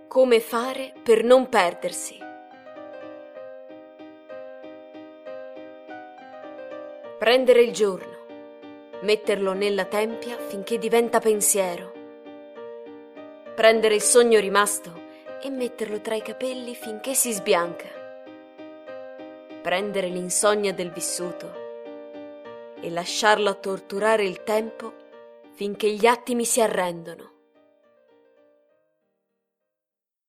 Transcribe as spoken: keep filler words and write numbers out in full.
Come fare per non perdersi? Prendere il giorno, metterlo nella tempia finché diventa pensiero. Prendere il sogno rimasto e metterlo tra i capelli finché si sbianca. Prendere l'insonnia del vissuto e lasciarlo a torturare il tempo finché gli attimi si arrendono.